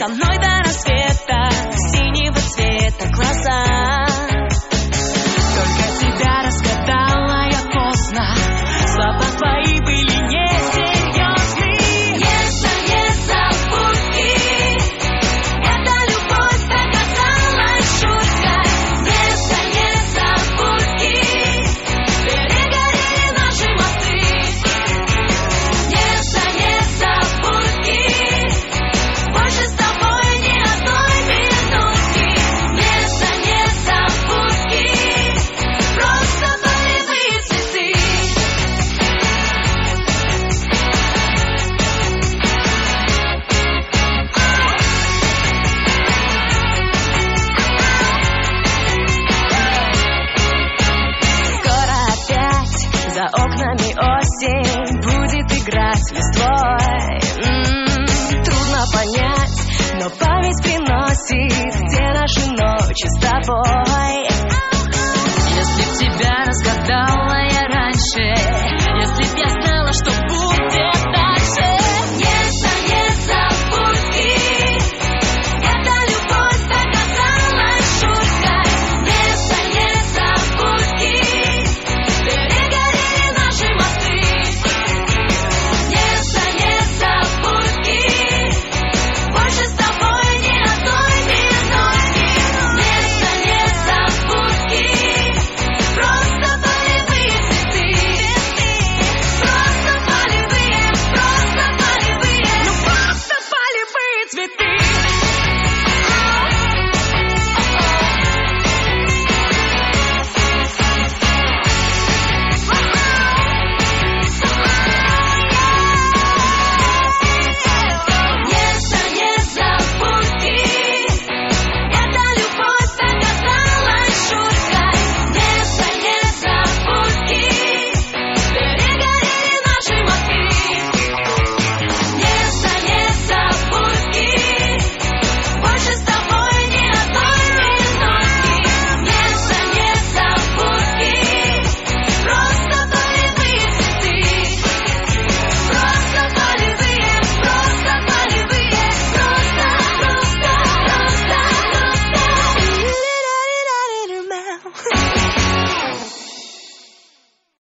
мной до рассвета, синего цвета глаза. Только тебя разгадала я поздно, слова твои были несерьезны. Не забудки, эта любовь оказалась шуткой. Не забудки, перегорели наши мосты. Не забудки, больше с тобой ни одной минутки. Не забудки, просто полевые цветы. Скоро опять за окнами осень будет играть листвой. Трудно понять, но память приносит, где наши ночи с тобой.